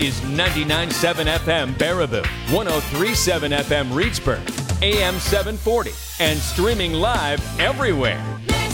is 99.7 FM Baraboo, 103.7 FM Reedsburg, AM 740, and streaming live everywhere.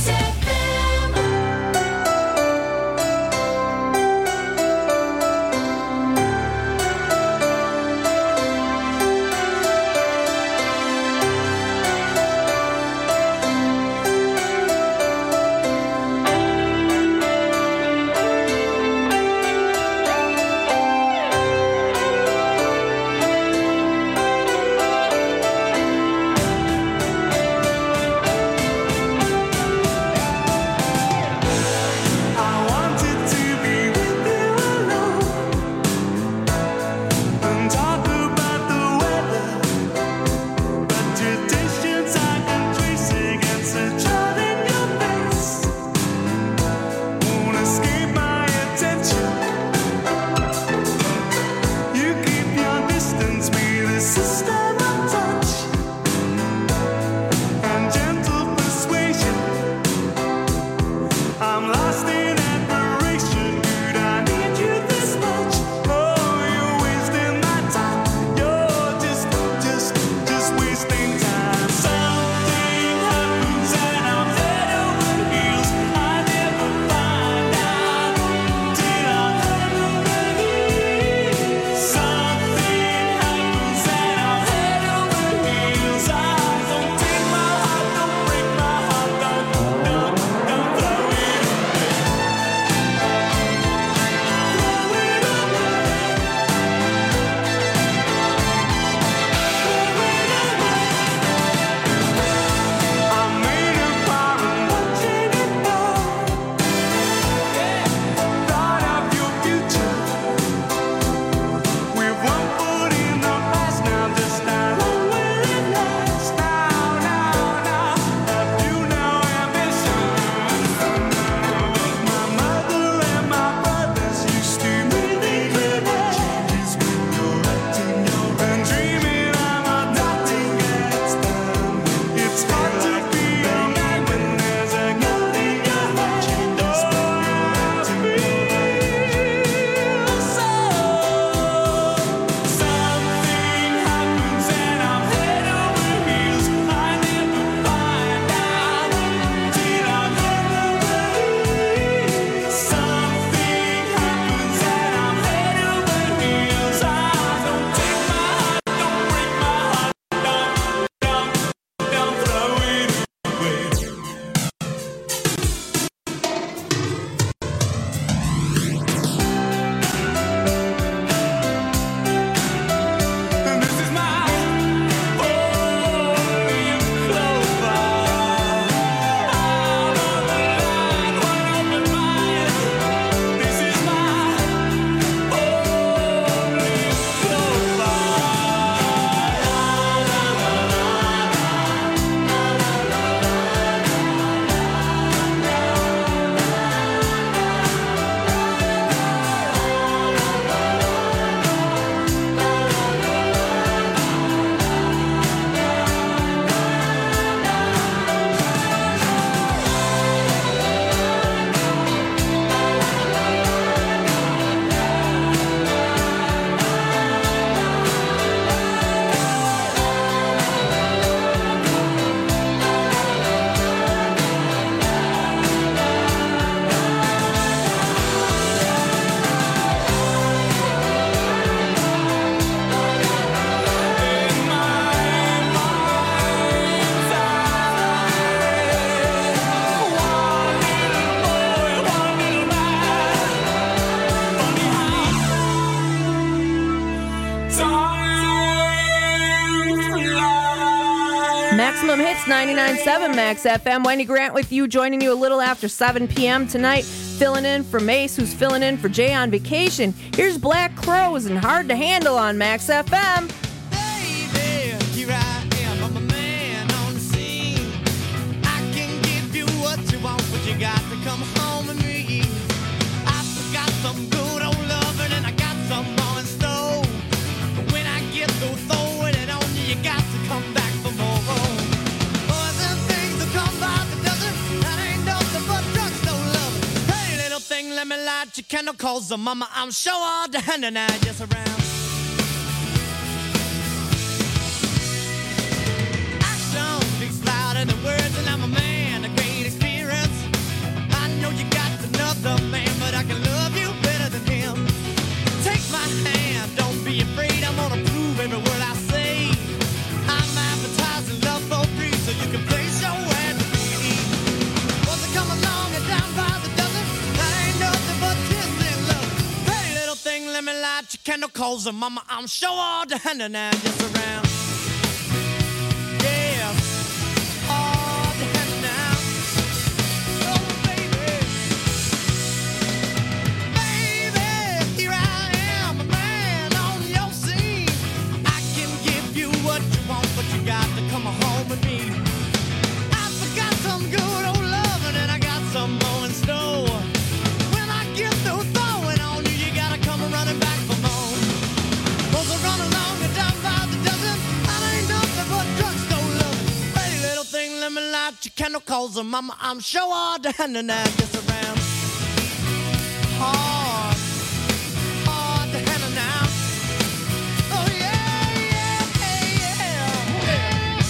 Maximum Hits 99.7 Max FM. Wendy Grant with you, joining you a little after 7 p.m. tonight, filling in for Mace, who's filling in for Jay on vacation. Here's Black Crowes and Hard to Handle on Max FM. Baby, here I am, I'm a man on the scene. I can give you what you want, but you got to come home with me. I've got some good old loving and I got some more in store. But when I get through throwing it on you, you got to come back for more. Boys and things that come by the dozen, that ain't nothing but drugstore love. Hey, little thing, let me light your candle calls the mama. I'm sure all the hand and I just around. Action speaks louder than words, and I'm a man of great experience. I know you got another man, but I can love you better than him. Take my hand, don't be afraid. I'm gonna prove every word I say. I'm advertising love for free, so you can place your ad to me. Once I come along and down by the dozen, that ain't nothing but kissing love. Pretty little thing, let me light your candle, calls her mama. I'm sure all the hand and I just around. Yeah, all the hand now. Oh, baby. Baby, here I am, a man on your scene. I can give you what you want, but you got to come home with me. I forgot some good old loving, and I got some more in store. When I get through throwing on you, you gotta come running back for more. Those are run along and down by the dozen. That ain't nothing but drugstore love. Pretty little thing, let me light your candle, calls her mama. I'm sure all the hand and I just around. Hard, hard to handle now. Oh yeah, yeah, yeah.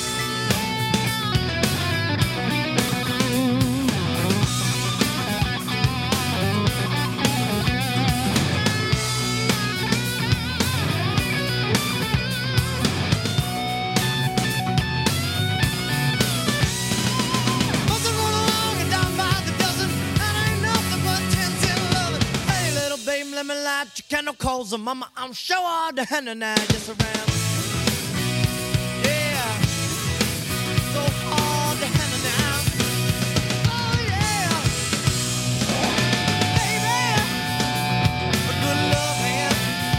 Must have run along and down by the dozen. That ain't nothing but 10 loving. Hey, little baby, let me light your candle, calls her mama. I'm sure all the hand and I just around. Yeah, so hard to handle now. Oh yeah, baby, a good love hand.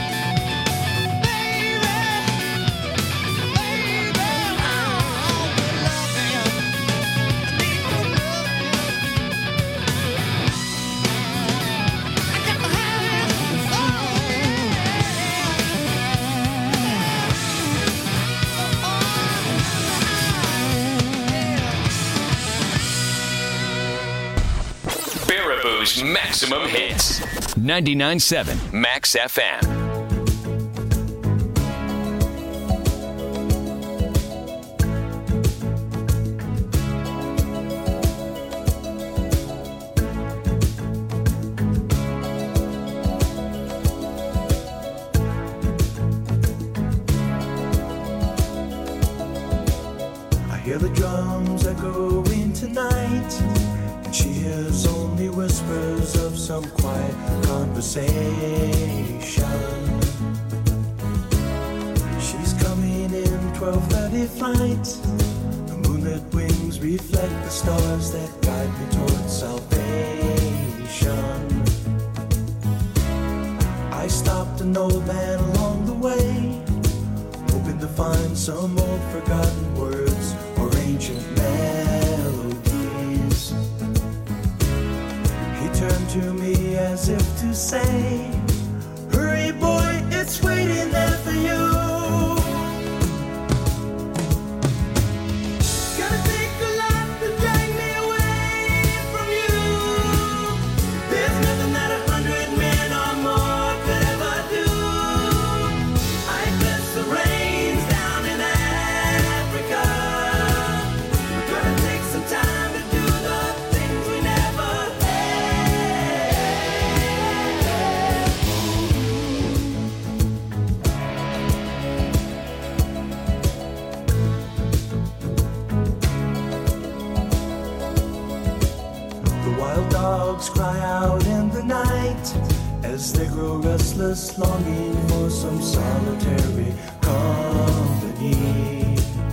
Baby, baby, oh, good love hand. I need good love hand. I got to have it. Oh yeah. Baraboo's Maximum Hits. 99.7 Max FM. I hear the drums echoing tonight, and she hears only whispers of some quiet conversation. She's coming in 12:30 flight. The moonlit wings reflect the stars that guide me towards salvation. I stopped an old man along the way, hoping to find some old forgotten words or ancient melodies. He turned to me as if to say, hurry boy, it's waiting there for you. Gonna take a lot to drag me away from you. There's nothing that 100 men or more could ever do. I bless the rains down in Africa. We're gonna take some time to do the things we never The wild dogs cry out in the night as they grow restless, longing for some solitary company.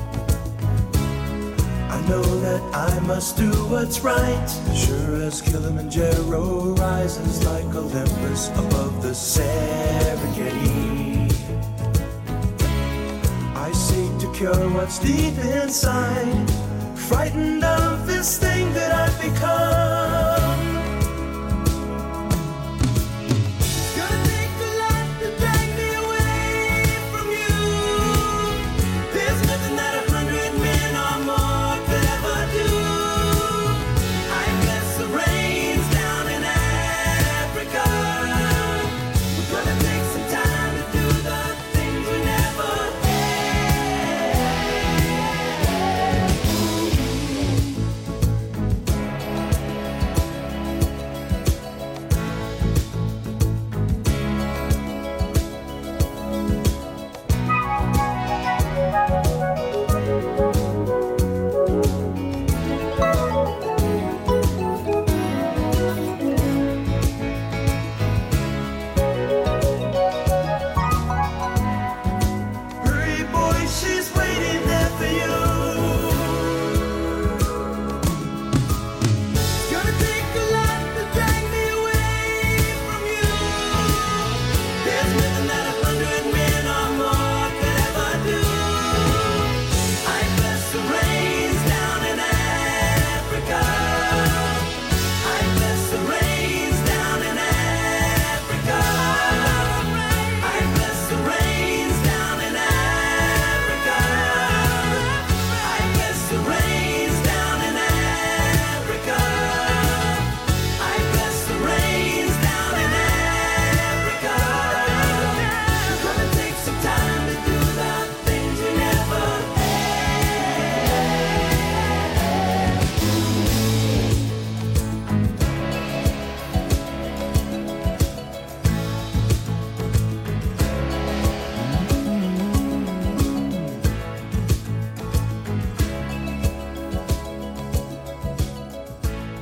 I know that I must do what's right, sure as Kilimanjaro rises like Olympus above the Serengeti. I seek to cure what's deep inside, frightened of this thing that I've become. Gonna take a lot to drag me away from you. There's nothing that 100 men or more could ever do. I bless the rains down in Africa.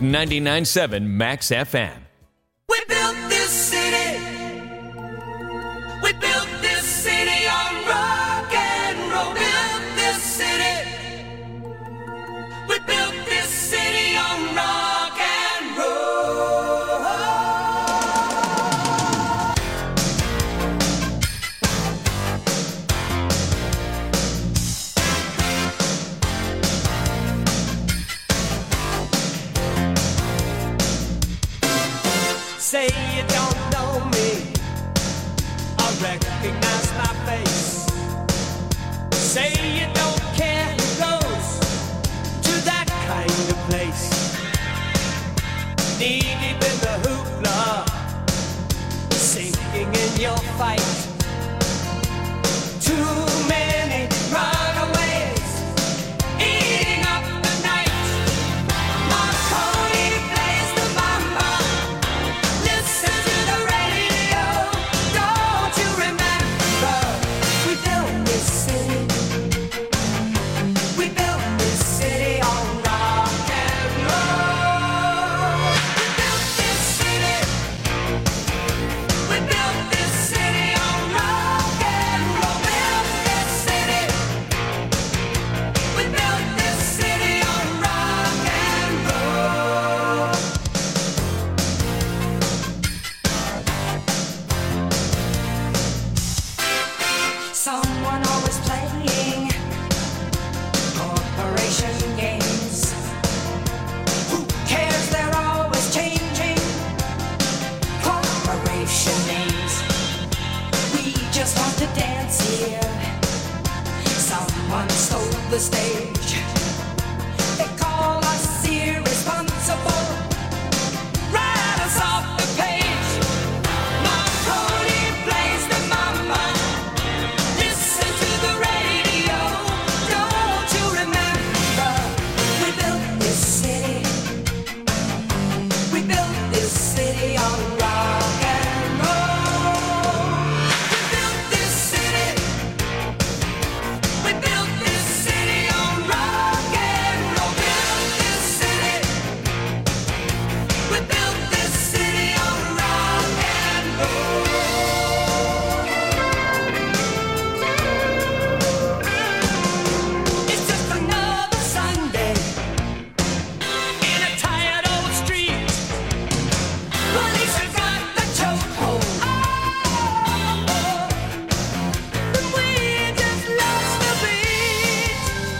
99.7 Max FM. We built this city. We built this city on rock and roll. Built this city. We built this city on rock and roll. Say you don't know me, I recognize my face. Say you don't care who goes to that kind of place. Knee deep in the hoopla, sinking in your fight. Too many runaways, eating up the night. Marconi plays the mamba. Listen to the radio. Don't you remember? We built this city. We built this city on rock and roll. We built this city. We built this city on rock and roll. Built this city. We built this city on rock and roll. Someone always playing corporation games. Who cares? They're always changing corporation names. We just want to dance here. Someone stole the stage. They call us irresponsible. Write us off the page. Marconi plays the mamba. Listen to the radio. Don't you remember? We built this city. We built this city on rock and roll. We built this city. We built this city on rock and roll. Built this city. We built this city on rock and roll. It's just another Sunday in a tired old street. Police have got the chokehold. And we just lost the beat.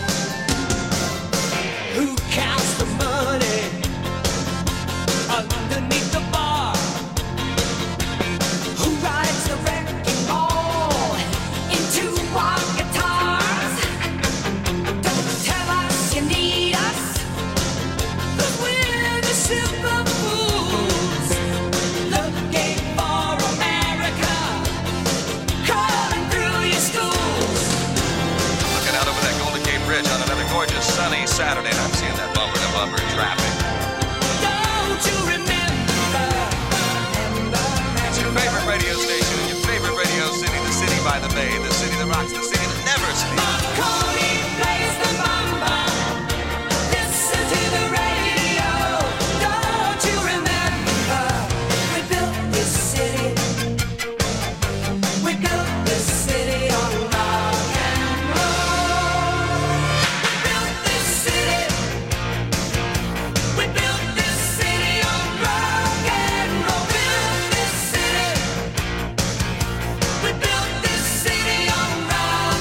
Who counts the money underneath the bar? Who rides the wrecking ball into our guitars? Don't tell us you need us, 'cause we're the super fools looking for America, crawling through your schools. Looking out over that Golden Gate Bridge on another gorgeous sunny Saturday, and I'm seeing that bumper to bumper traffic. Don't you remember? It's your favorite radio station in your favorite radio city, the city by the bay, the city that rocks, the city that never sleeps. Marconi plays the mamba. Listen to the radio. Don't you remember? We built this city. We built this city on rock and roll. We built this city. We built this city on rock and roll. Built this city. We built this city on rock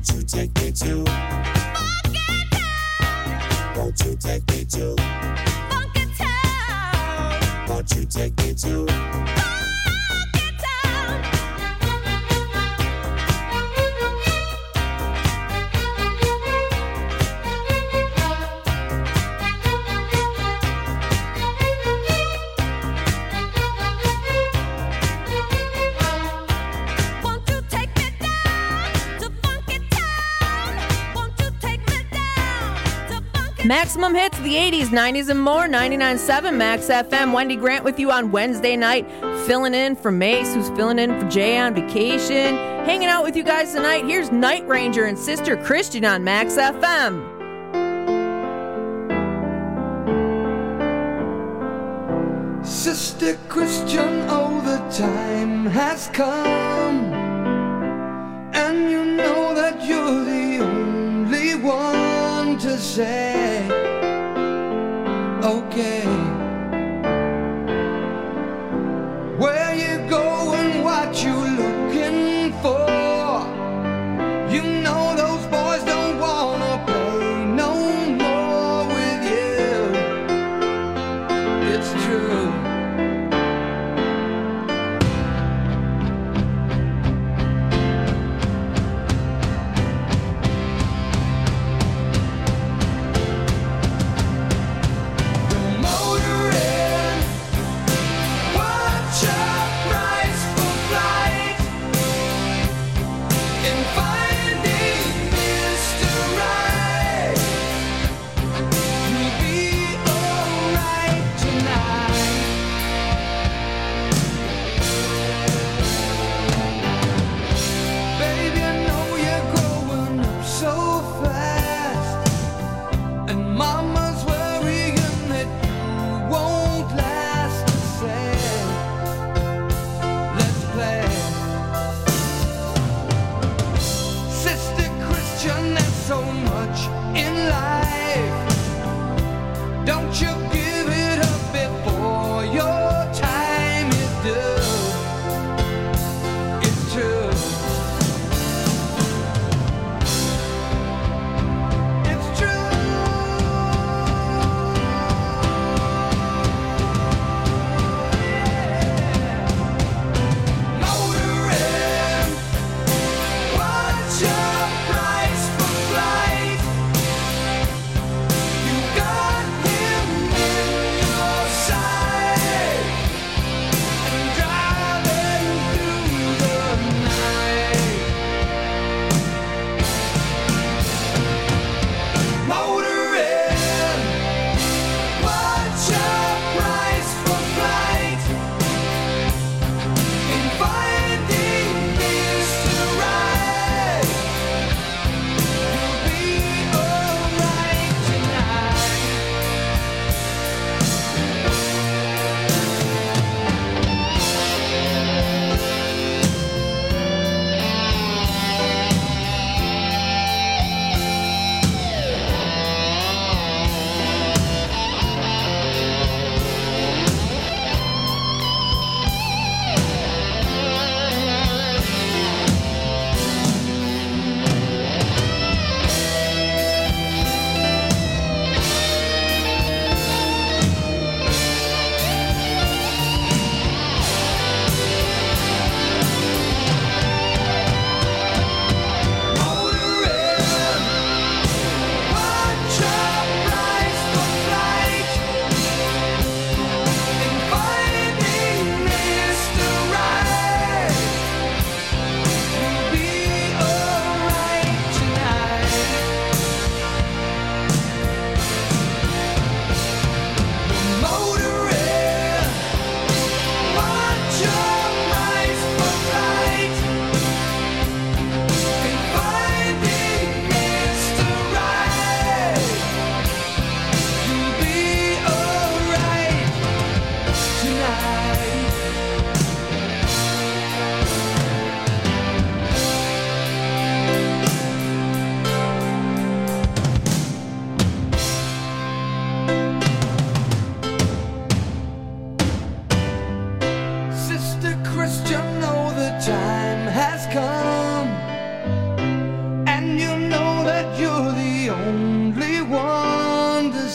Won't you take me to Funky Town? Won't you take me to Funky Town? Won't you take me to Funky Town? Won't you take me down to Funky Town? Won't you take me down to Funky Maximum hits of the 80s, 90s, and more. 99.7 Max FM. Wendy Grant with you on Wednesday night, filling in for Mace, who's filling in for Jay on vacation. Hanging out with you guys tonight. Here's Night Ranger and Sister Christian on Max FM. Sister Christian, oh, the time has come, and you know that you're the only one to say, okay, where you going, what you looking for? You know those boys don't wanna play no more with you. It's true.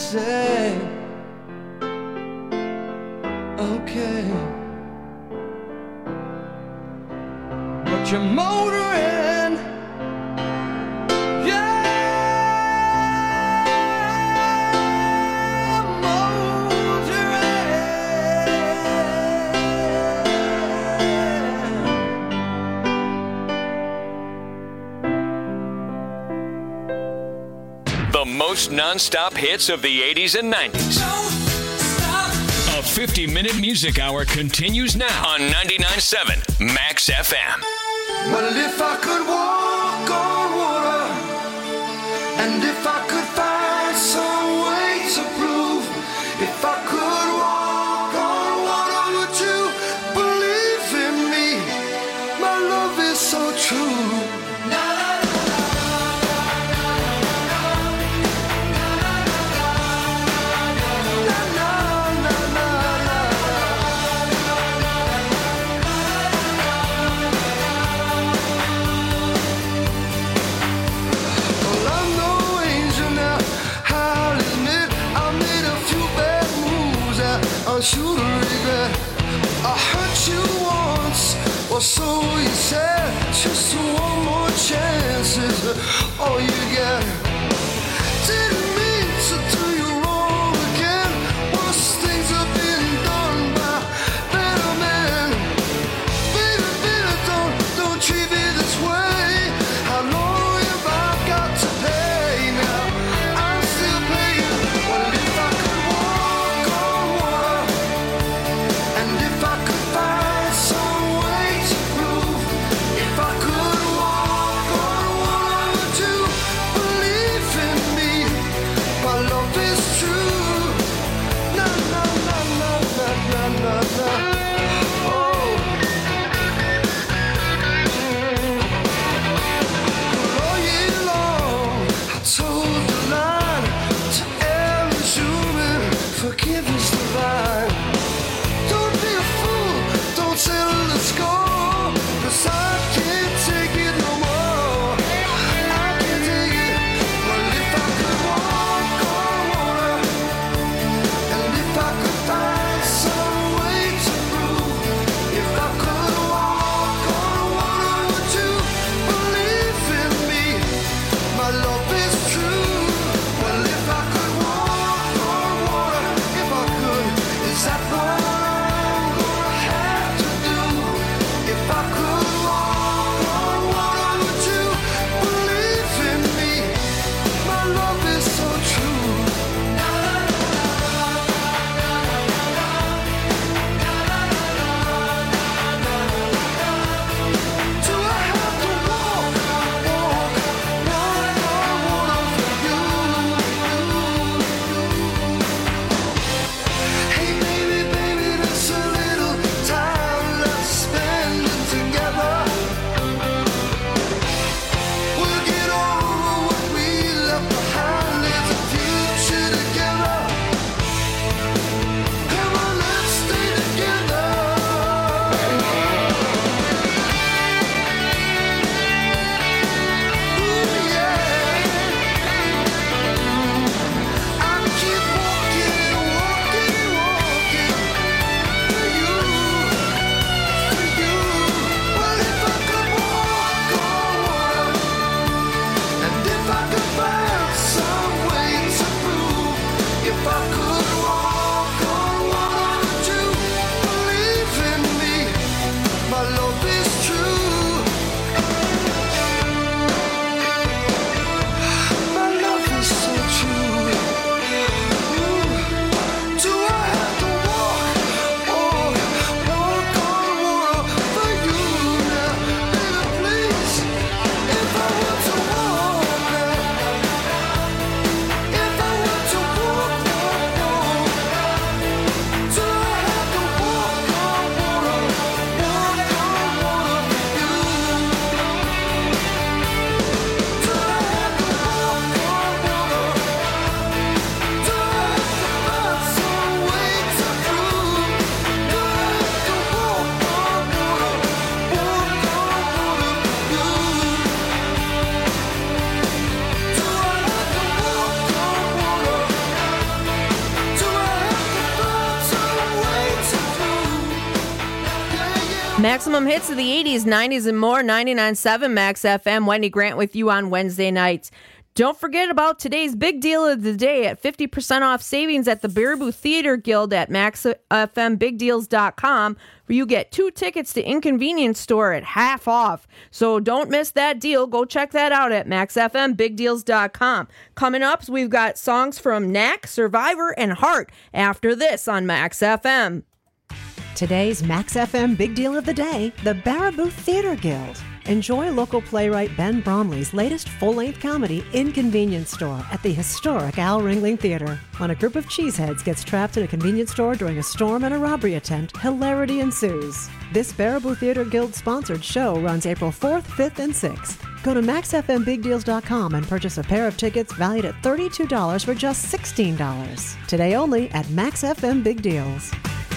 say, okay, but you're motoring, yeah, The most non-stop hits of the 80s and 90s. A 50-minute music hour continues now on 99.7 Max FM. Well, if I could walk on water, and if I could find some way to prove, if I could walk on water, would you believe in me? My love is so true. Should regret I hurt you once, or so you said. Just one more chance is all you get. Didn't mean to do you wrong again. Worse things have been done by better men. Baby, baby, don't treat me this way. How long have I got to pay now? I'm still paying. Well, if I could walk on water, and if I could find some way to prove, if I could walk on water, would you believe in me? Maximum hits of the 80s, 90s, and more. 99.7 Max FM. Wendy Grant with you on Wednesday nights. Don't forget about today's big deal of the day at 50% off savings at the Baraboo Theater Guild at maxfmbigdeals.com, where you get 2 tickets to Inconvenience Store at half off. So don't miss that deal. Go check that out at maxfmbigdeals.com. Coming up, we've got songs from Knack, Survivor, and Heart after this on Max FM. Today's Max FM Big Deal of the Day, the Baraboo Theater Guild. Enjoy local playwright Ben Bromley's latest full-length comedy, Inconvenience Store, at the historic Al Ringling Theater. When a group of cheeseheads gets trapped in a convenience store during a storm and a robbery attempt, hilarity ensues. This Baraboo Theater Guild-sponsored show runs April 4th, 5th, and 6th. Go to maxfmbigdeals.com and purchase a pair of tickets valued at $32 for just $16. Today only at Max FM Big Deals.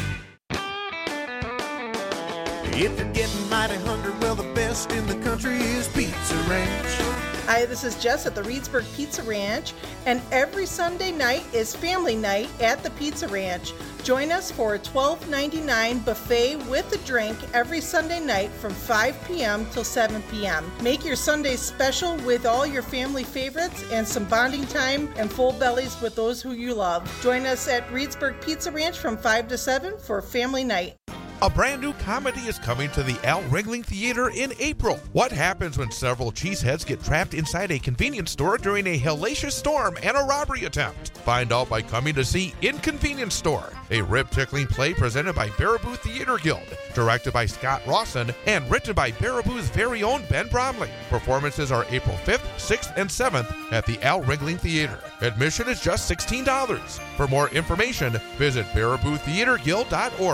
If you're getting mighty hungry, well, the best in the country is Pizza Ranch. Hi, this is Jess at the Reedsburg Pizza Ranch, and every Sunday night is family night at the Pizza Ranch. Join us for a $12.99 buffet with a drink every Sunday night from 5 p.m. till 7 p.m. Make your Sundays special with all your family favorites and some bonding time and full bellies with those who you love. Join us at Reedsburg Pizza Ranch from 5 to 7 for family night. A brand new comedy is coming to the Al Ringling Theater in April. What happens when several cheeseheads get trapped inside a convenience store during a hellacious storm and a robbery attempt? Find out by coming to see Inconvenience Store, a rib-tickling play presented by Baraboo Theater Guild, directed by Scott Rawson, and written by Baraboo's very own Ben Bromley. Performances are April 5th, 6th, and 7th at the Al Ringling Theater. Admission is just $16. For more information, visit barabootheaterguild.org.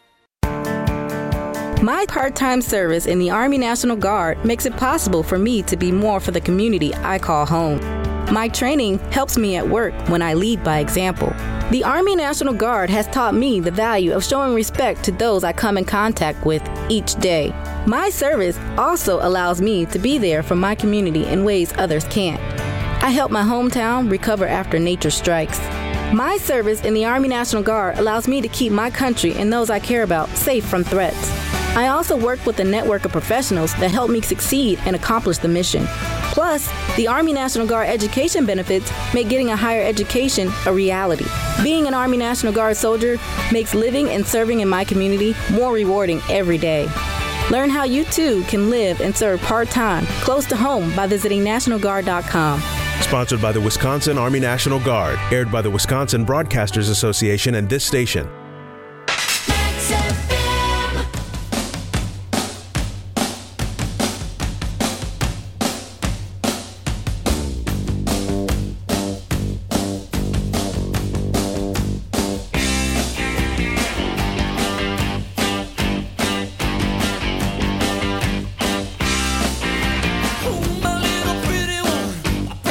My part-time service in the Army National Guard makes it possible for me to be more for the community I call home. My training helps me at work when I lead by example. The Army National Guard has taught me the value of showing respect to those I come in contact with each day. My service also allows me to be there for my community in ways others can't. I help my hometown recover after nature strikes. My service in the Army National Guard allows me to keep my country and those I care about safe from threats. I also work with a network of professionals that help me succeed and accomplish the mission. Plus, the Army National Guard education benefits make getting a higher education a reality. Being an Army National Guard soldier makes living and serving in my community more rewarding every day. Learn how you too can live and serve part-time, close to home by visiting NationalGuard.com. Sponsored by the Wisconsin Army National Guard, aired by the Wisconsin Broadcasters Association and this station.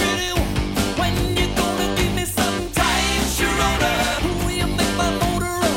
When you gonna give me some time, Sharona? Will you make my motor run?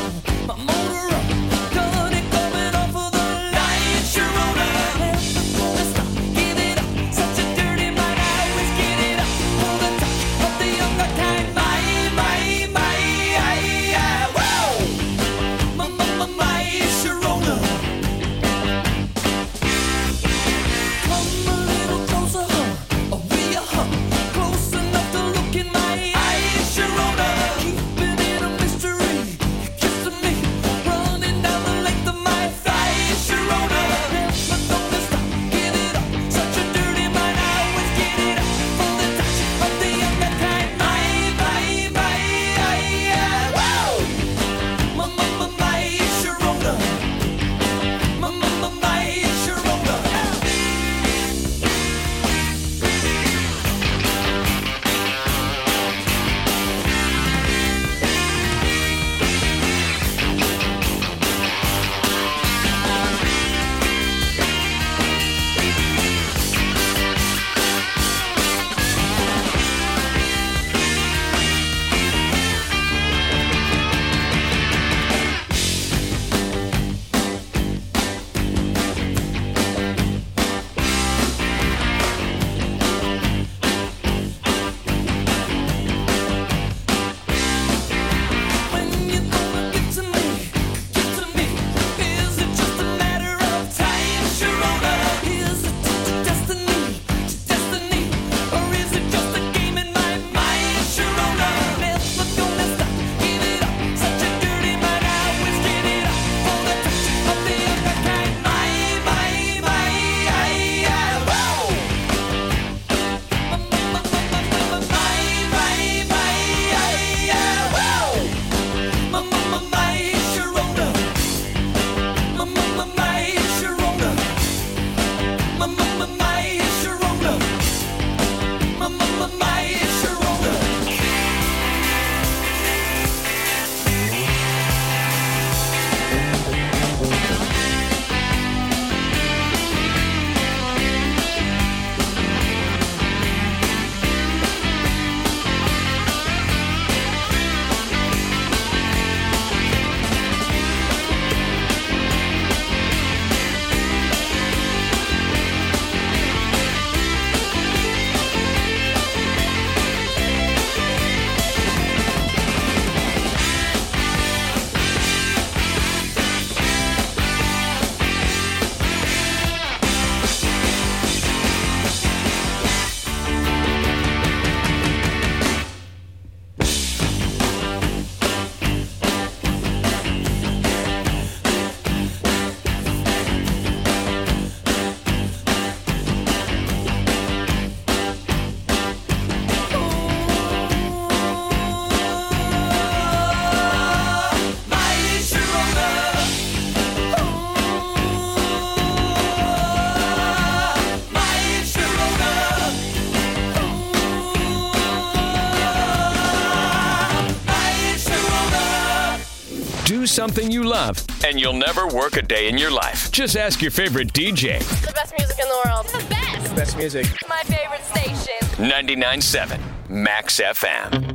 something you love, and you'll never work a day in your life. Just ask your favorite DJ. The best music in the world. The best. Best music. My favorite station. 99.7 Max FM.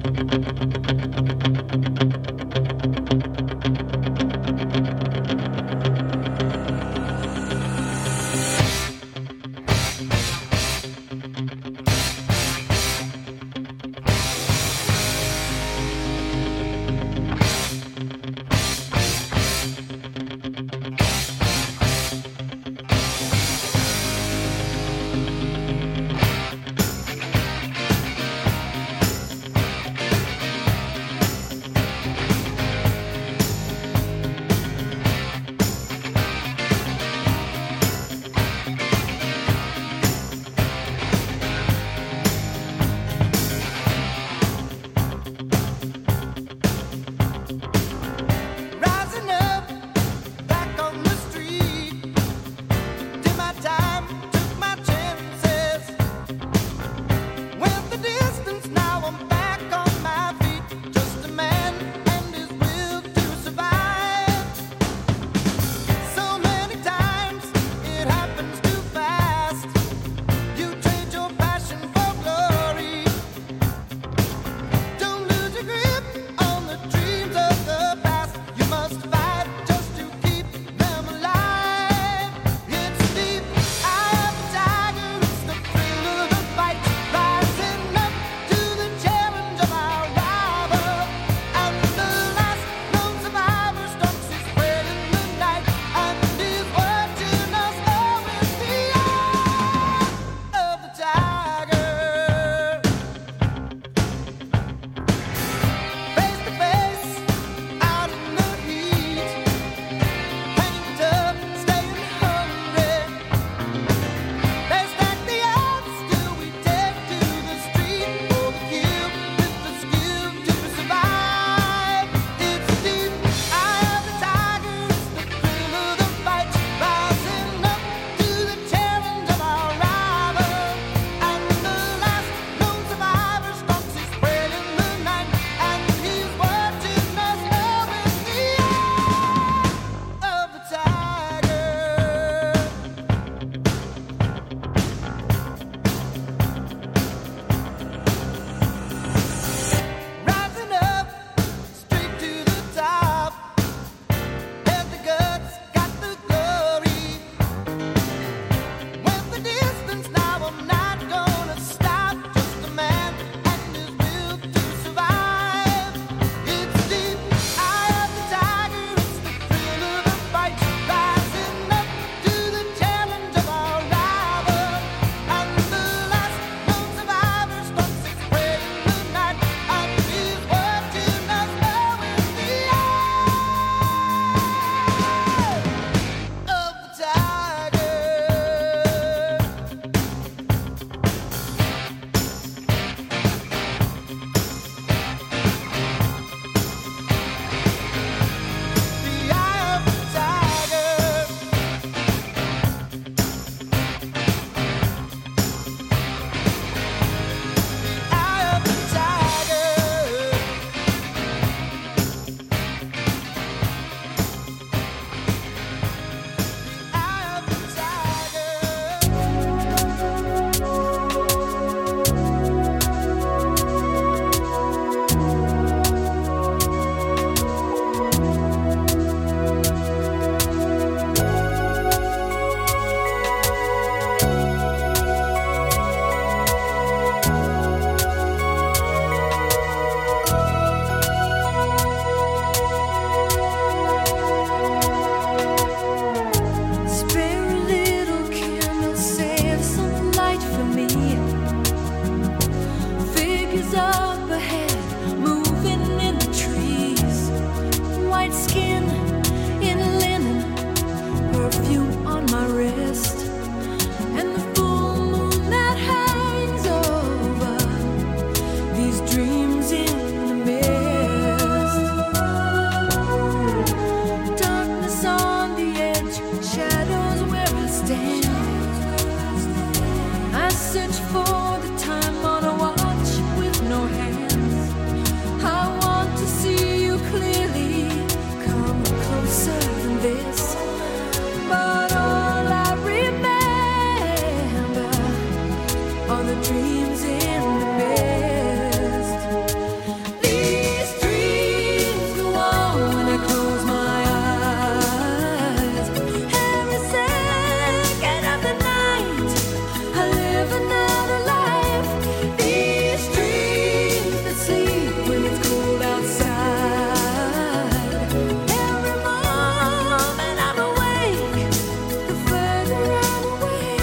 the dreams in the mist. These dreams go on when I close my eyes. Every second of the night, I live another life. These dreams that sleep when it's cold outside. Every moment I'm awake, the further I'm away.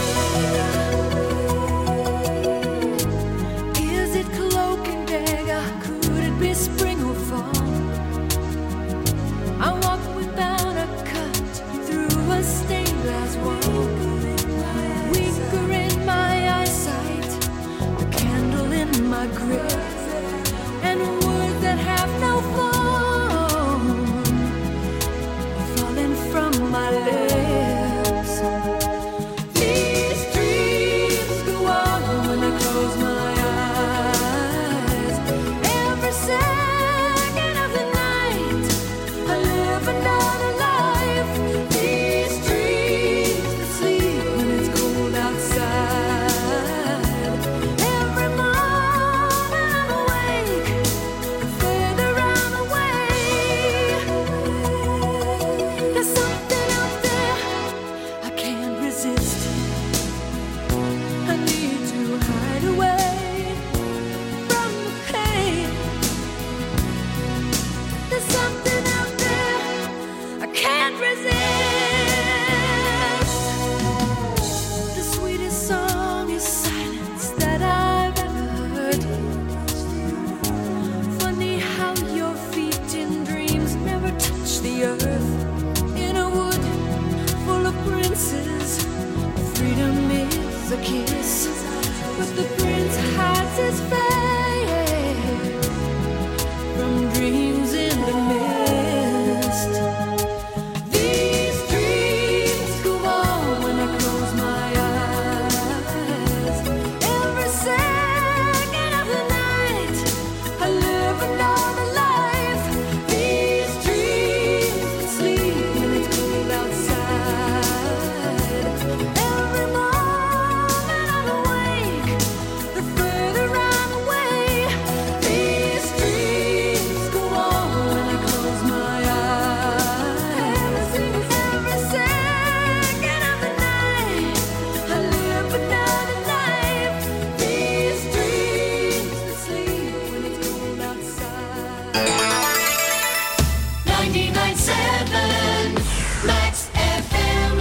Is it cloak and dagger? Could it be spring or fall? I walk without a cut through a stained glass wall. Weaker in my eyesight, a candle in my grip, and words that have no form are falling from my lips. These dreams go on when I close my eyes. Every second of the night, I live another life. These dreams that sleep when it's cold outside. Every moment I'm awake, the further I'm away. There's something out there I can't resist. I need to hide away from the pain. There's something out there I can't resist. The sweetest song is silence that I've ever heard. Funny how your feet in dreams never touch the earth. In a wood full of princes, freedom is a kiss, but the prince hides his face from dreams in the mist. These dreams go on when I close my eyes. Every second of the night, I live another life. These dreams that sleep when it's cold outside. Every moment I'm awake, the further I'm away. These dreams go on when I close my eyes. Every second of the night, I live another life. These dreams that sleep when it's cold outside. 99.7 Max FM.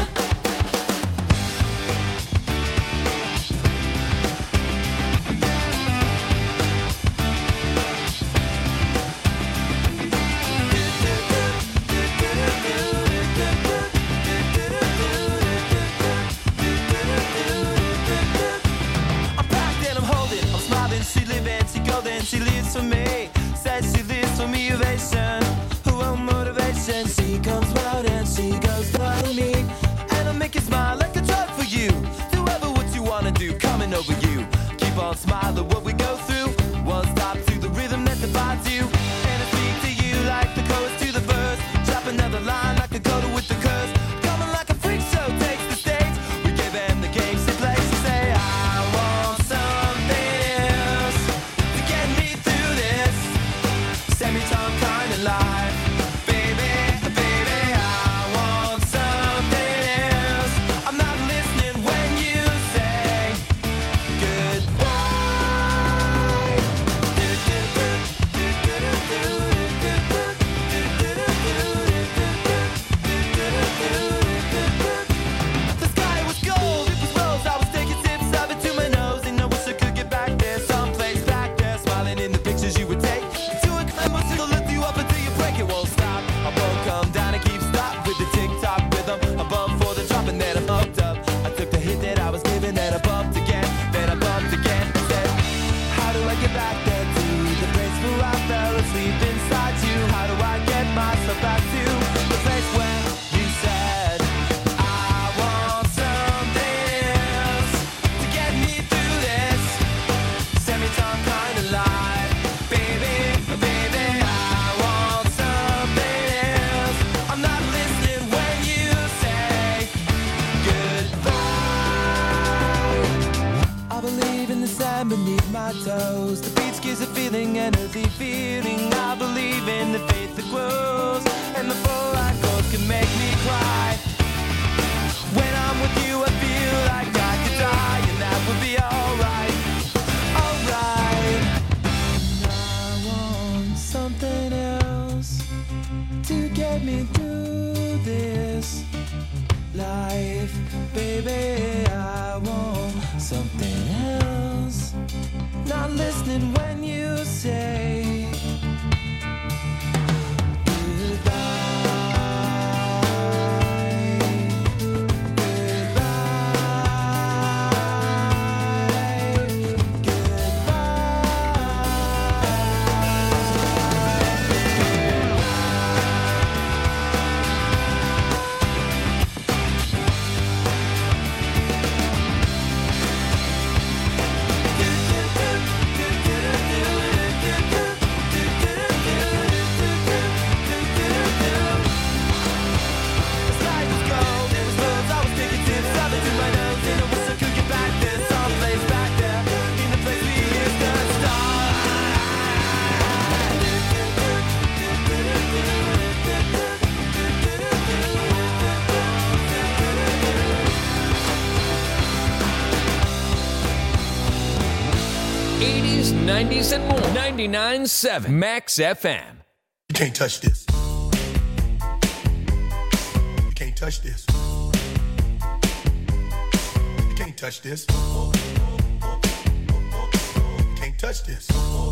I'm packed and I'm holding, I'm smiling, she living, she golden, she lives for me. Says she lives for me, ovation, her own motivation. She comes round and she goes down to me, and I'll make you smile like a drug for you. Do ever what you wanna do, coming over you. Keep on smiling what we go through. One stop to the rhythm that divides you, and I speak to you like the chorus to the verse. Drop another line like a coda with the curse. Coming like a freak show takes the stage. We give them the game she plays. She say I want something else to get me through this semi-time kind of life. Baby, baby, I want something else. I'm not listening when you say goodbye. sand beneath my toes. The beach gives a feeling, energy feeling. I believe in the faith that grows, and the full life goals can make me cry. When I'm with you, I feel like I could die, and that would be alright, alright. And I want something else to get me through this life, baby. I want something else. Not listening when you say '80s, '90s, and more. 99.7 Max FM. You can't touch this. You can't touch this. You can't touch this. You can't touch this.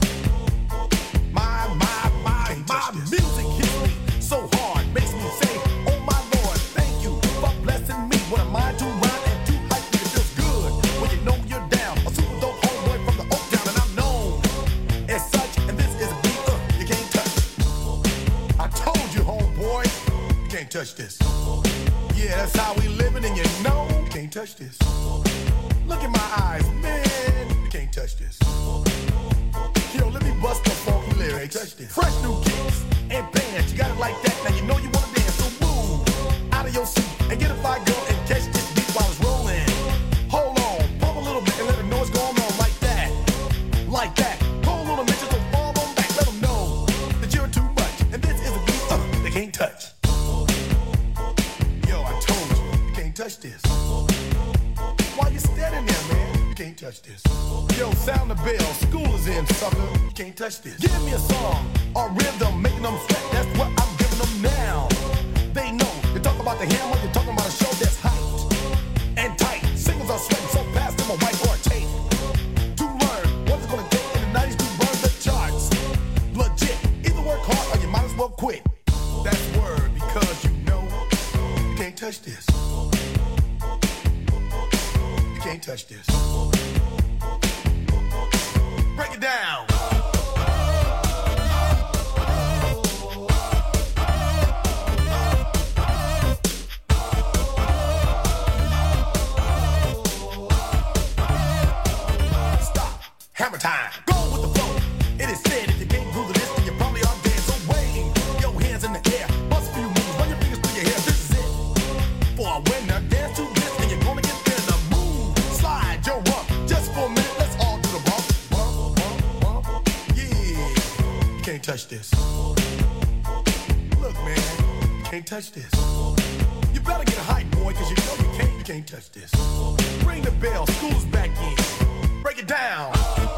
My music hits me so hard, makes me say, oh my Lord, thank you for blessing me. What am I to rhyme and too hype? It feels good when you know you're down. A super dope homeboy from the Oak Town, and I'm known as such. And this is a beat you can't touch. I told you, homeboy, you can't touch this. Yeah, that's how we living, and you know you can't touch this. Look in my eyes, man, you can't touch this. Yo, let me bust the funky lyrics. Touch this. Fresh new kicks and bands, you got it like that. Now you know you wanna dance, so move out of your seat and get a fire girl and catch this beat while it's rolling. Hold on, pump a little bit and let them know what's going on like that, like that. Hold on a minute, so fall on back, let them know that you're too much, and this is a beat they can't touch. Yo, I told you, you can't touch this. Why you standing there, man? You can't touch this. Yo, sound the bell, school is in, sucker. You can't touch this. Give me a song or rhythm, making them sweat. That's what I'm giving them now. They know. You talk about the hammer, you're talking about a show that's hyped and tight. Singers are sweating so fast, them a whiteboard tape. To learn what it's gonna take in the 90s to burn the charts. Legit. Either work hard or you might as well quit. That's word because you know you can't touch this. You can't touch this. Break it down. Stop. Hammer time. Go with the flow. It is said if you can't groove the list, then you probably are dead. So wave your hands in the air. Bust a few moves. Run your fingers through your hair. This is it. For a winner, dance to this, and you're gonna get there. The move. Slide your rump. Just for a minute, let's all do the bump. Bump, bump, bump. Yeah. You can't touch this. Look, man. You can't touch this. You better get hype, boy, because you know you can't touch this. Ring the bell. School's back in. Break it down.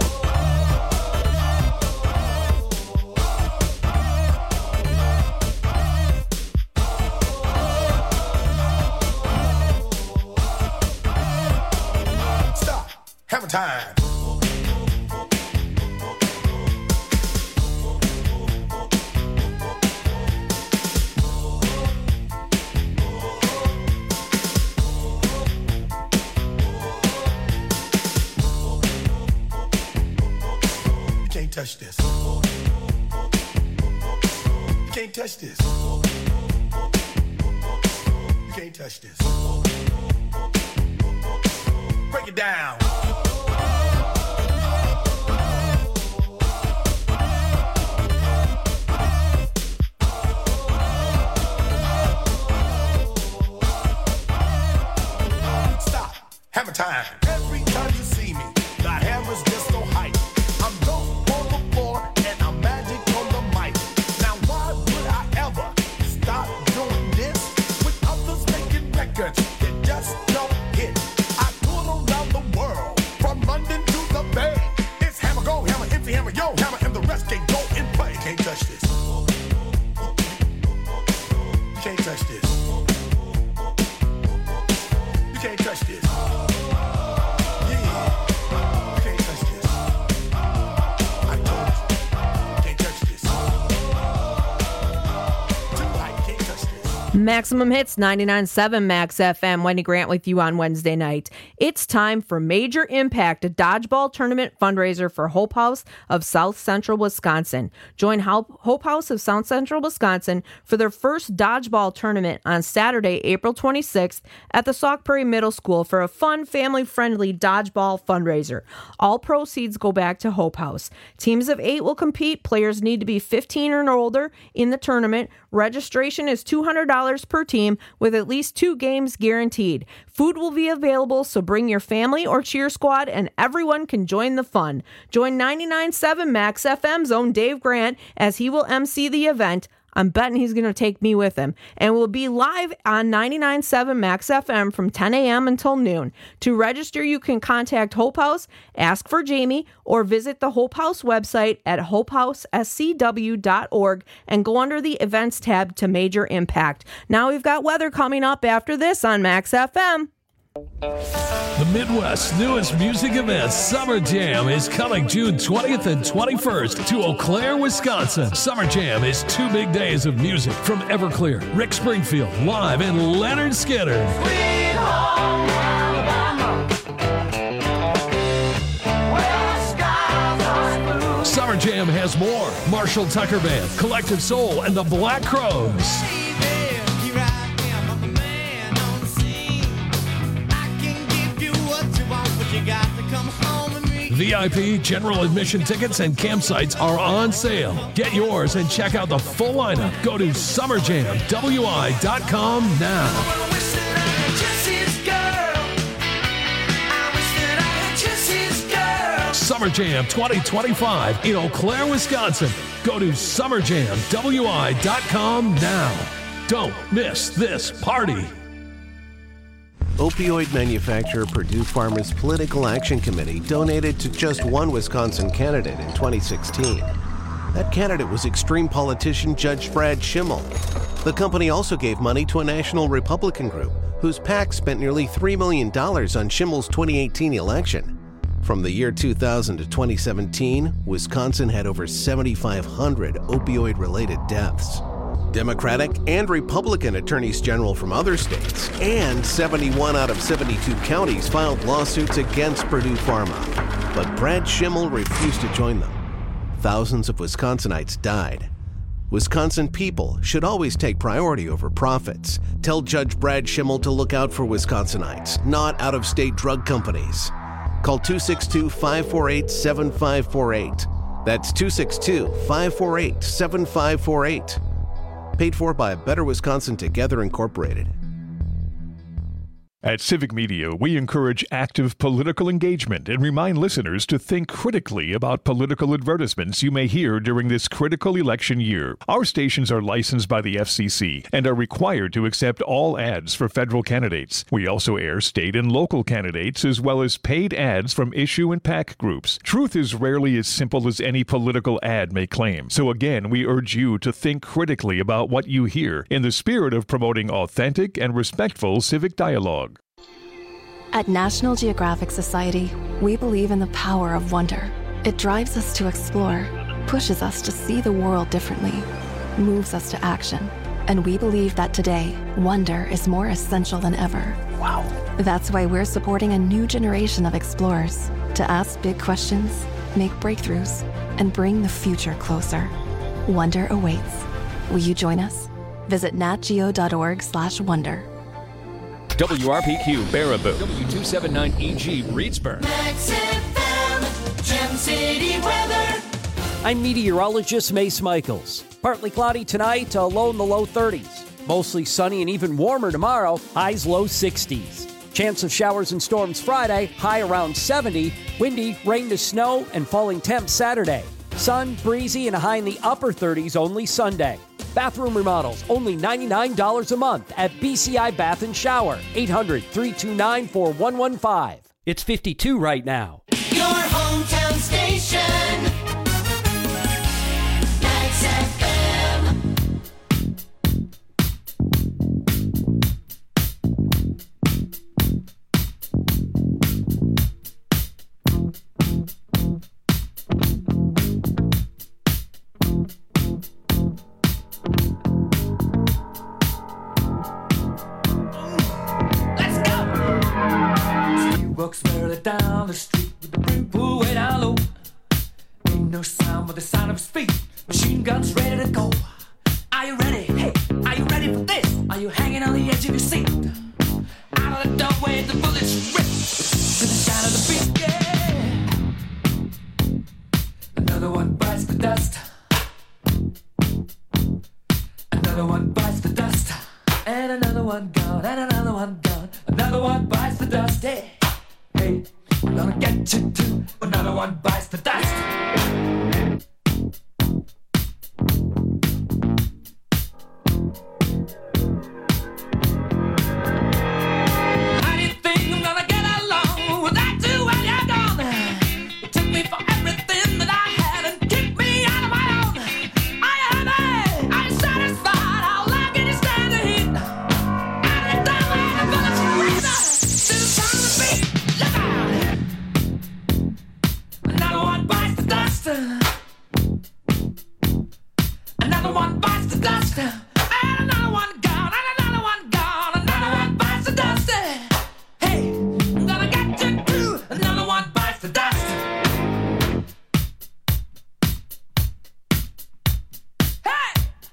Stop. Hammer time. You can't touch this. You can't touch this. You can't touch this. Break it down. Stop. Hammer time. Every time you see me, the hammer's just can't touch this. You can't touch this. You can't touch this. Yeah, you can't touch this. I told you, you can't touch this. Tonight, you can't touch this. Maximum Hits 99.7 Max FM. Wendy Grant with you on Wednesday night. It's time for Major Impact, a dodgeball tournament fundraiser for Hope House of South Central Wisconsin. Join Hope House of South Central Wisconsin for their first dodgeball tournament on Saturday, April 26th at the Sauk Prairie Middle School for a fun, family-friendly dodgeball fundraiser. All proceeds go back to Hope House. Teams of 8 will compete. Players need to be 15 or older in the tournament. Registration is $200 per team with at least 2 games guaranteed. Food will be available, so bring your family or cheer squad and everyone can join the fun. Join 99.7 Max FM's own Dave Grant as he will MC the event. I'm betting he's going to take me with him. And we'll be live on 99.7 Max FM from 10 a.m. until noon. To register, you can contact Hope House, ask for Jamie, or visit the Hope House website at hopehousescw.org and go under the events tab to Major Impact. Now we've got weather coming up after this on Max FM. The Midwest's newest music event, Summer Jam, is coming June 20th and 21st to Eau Claire, Wisconsin. Summer Jam is 2 big days of music from Everclear, Rick Springfield, live, and Leonard Skinner. Sweet home Alabama, where skies are blue. Summer Jam has more. Marshall Tucker Band, Collective Soul, and the Black Crowes. VIP, general admission tickets, and campsites are on sale. Get yours and check out the full lineup. Go to summerjamwi.com now. Summer Jam 2025 in Eau Claire, Wisconsin. Go to summerjamwi.com now. Don't miss this party. Opioid manufacturer Purdue Pharma's Political Action Committee donated to just one Wisconsin candidate in 2016. That candidate was extreme politician Judge Brad Schimmel. The company also gave money to a national Republican group whose PAC spent nearly $3 million on Schimmel's 2018 election. From the year 2000 to 2017, Wisconsin had over 7,500 opioid-related deaths. Democratic and Republican attorneys general from other states and 71 out of 72 counties filed lawsuits against Purdue Pharma. But Brad Schimmel refused to join them. Thousands of Wisconsinites died. Wisconsin people should always take priority over profits. Tell Judge Brad Schimmel to look out for Wisconsinites, not out-of-state drug companies. Call 262-548-7548. That's 262-548-7548. Paid for by Better Wisconsin Together Incorporated. At Civic Media, we encourage active political engagement and remind listeners to think critically about political advertisements you may hear during this critical election year. Our stations are licensed by the FCC and are required to accept all ads for federal candidates. We also air state and local candidates as well as paid ads from issue and PAC groups. Truth is rarely as simple as any political ad may claim. So again, we urge you to think critically about what you hear in the spirit of promoting authentic and respectful civic dialogue. At National Geographic Society, we believe in the power of wonder. It drives us to explore, pushes us to see the world differently, moves us to action. And we believe that today, wonder is more essential than ever. Wow. That's why we're supporting a new generation of explorers to ask big questions, make breakthroughs, and bring the future closer. Wonder awaits. Will you join us? Visit natgeo.org/wonder. WRPQ Baraboo, W279EG Reedsburg. Max FM, Gem City weather. I'm meteorologist Mace Michaels. Partly cloudy tonight, low in the low 30s. Mostly sunny and even warmer tomorrow, highs low 60s. Chance of showers and storms Friday, high around 70. Windy, rain to snow, and falling temps Saturday. Sun, breezy, and a high in the upper 30s only Sunday. Bathroom remodels, only $99 a month at BCI Bath & Shower, 800-329-4115. It's 52 right now. Your hometown station. Max and another one gone, and another one gone. Another one bites the dust. Hey, hey, we're gonna get you too. Another one bites the dust. How do you think I'm gonna get along without you when you're gone? You took me for everything that I had and kicked me out of my own. Are you happy? Are you satisfied? How long can you stand the heat? Every time I have a freezer, still trying to beat. Look out! Another one bites the dust. Another one bites the dust. And another one gone. And another one gone. Another one bites the dust. Hey, I'm gonna get you too. Another one bites the dust. Hey!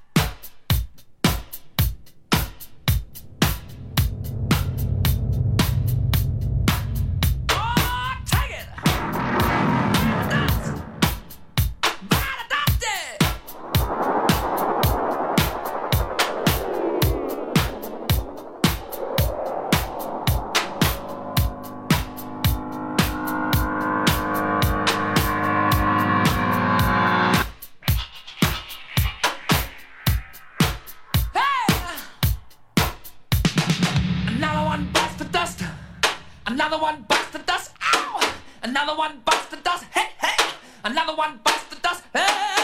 Oh, take it! Dust! By the dusty! Another one bites the dust. Another one bites the dust. Ow! Another one bites the dust. Hey, hey! Another one bites the dust. Hey!